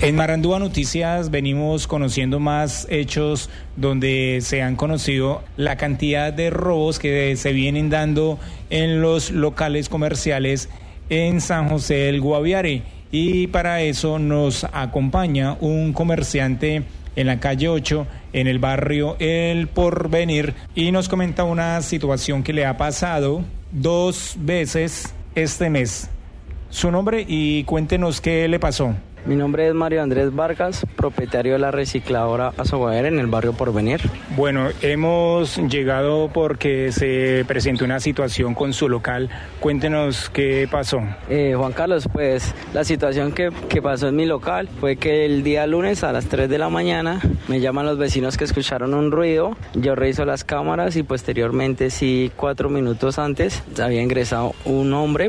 En Marandúa Noticias venimos conociendo más hechos donde se han conocido la cantidad de robos que se vienen dando en los locales comerciales en San José del Guaviare, y para eso nos acompaña un comerciante en la calle 8, en el barrio El Porvenir, y nos comenta una situación que le ha pasado 2 veces este mes. Su nombre y cuéntenos qué le pasó. Mi nombre es Mario Andrés Vargas, propietario de la recicladora Azoguaera en el barrio Porvenir. Bueno, hemos llegado porque se presentó una situación con su local. Cuéntenos qué pasó. Juan Carlos, pues la situación que pasó en mi local fue que el día lunes a las 3 de la mañana me llaman los vecinos que escucharon un ruido. Yo reviso las cámaras y posteriormente, 4 minutos antes, había ingresado un hombre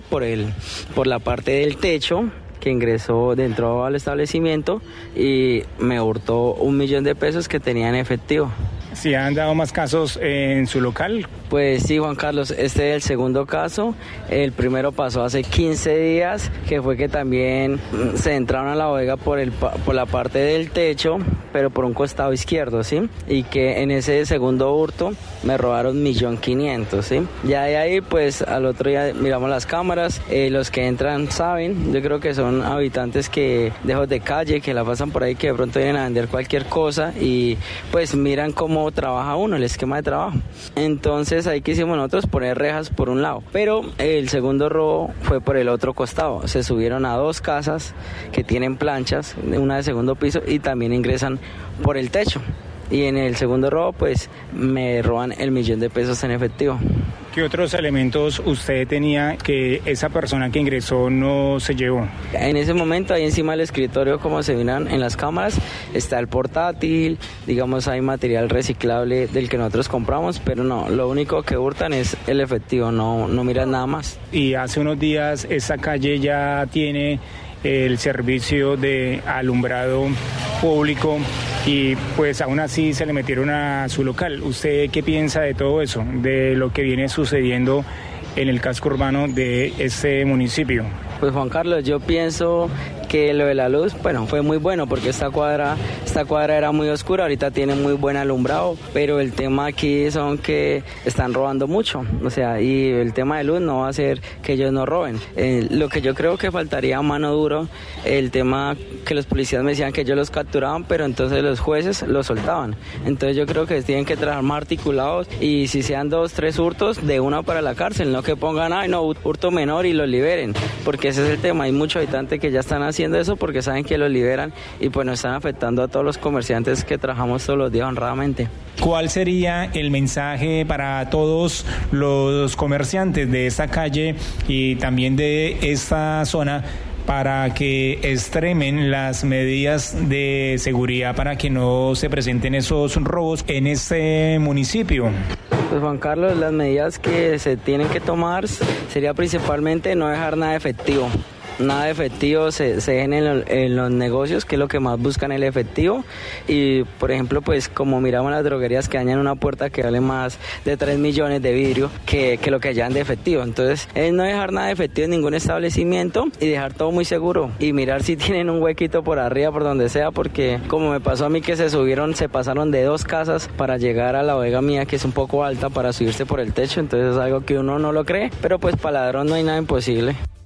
por la parte del techo, que entró al establecimiento y me hurtó $1.000.000 que tenía en efectivo. ¿Sí han dado más casos en su local? Pues sí, Juan Carlos, este es el segundo caso. El primero pasó hace 15 días, que fue que también se entraron a la bodega por la parte del techo, pero por un costado izquierdo, ¿sí? Y que en ese segundo hurto me robaron $1.500.000, ¿sí? Ya de ahí, pues al otro día miramos las cámaras, los que entran saben, yo creo que son habitantes de calle, que la pasan por ahí, que de pronto vienen a vender cualquier cosa y pues miran cómo trabaja uno, el esquema de trabajo. Entonces ahí quisimos nosotros poner rejas por un lado, pero el segundo robo fue por el otro costado. Se subieron a 2 casas que tienen planchas, una de segundo piso, y también ingresan por el techo. Y en el segundo robo pues me roban $1.000.000 en efectivo. ¿Qué otros elementos usted tenía que esa persona que ingresó no se llevó? En ese momento, ahí encima del escritorio, como se miran en las cámaras, está el portátil, digamos, hay material reciclable del que nosotros compramos, pero no, lo único que hurtan es el efectivo, no miran nada más. Y hace unos días esa calle ya tiene el servicio de alumbrado público y pues aún así se le metieron a su local. ¿Usted qué piensa de todo eso, de lo que viene sucediendo en el casco urbano de este municipio? Pues Juan Carlos, yo pienso que lo de la luz, bueno, fue muy bueno porque esta cuadra era muy oscura, ahorita tiene muy buen alumbrado, pero el tema aquí son que están robando mucho, o sea, y el tema de luz no va a hacer que ellos no roben. Lo que yo creo que faltaría mano duro, el tema que los policías me decían que ellos los capturaban, pero entonces los jueces los soltaban. Entonces yo creo que tienen que trabajar más articulados y si sean 2, 3 hurtos, de una para la cárcel, no que pongan, hurto menor y los liberen, porque ese es el tema. Hay muchos habitantes que ya están haciendo eso porque saben que los liberan y pues nos están afectando a todos los comerciantes que trabajamos todos los días honradamente. ¿Cuál sería el mensaje para todos los comerciantes de esta calle y también de esta zona para que extremen las medidas de seguridad para que no se presenten esos robos en este municipio? Pues Juan Carlos, las medidas que se tienen que tomar sería principalmente no dejar nada efectivo. Nada de efectivo se dejen en los negocios, que es lo que más buscan, el efectivo. Y por ejemplo, pues como miramos las droguerías que dañan una puerta que vale más de 3 millones de vidrio que lo que hallan de efectivo. Entonces es no dejar nada de efectivo en ningún establecimiento y dejar todo muy seguro y mirar si tienen un huequito por arriba, por donde sea, porque como me pasó a mí que se pasaron de 2 casas para llegar a la bodega mía, que es un poco alta, para subirse por el techo. Entonces es algo que uno no lo cree, pero pues para ladrón no hay nada imposible.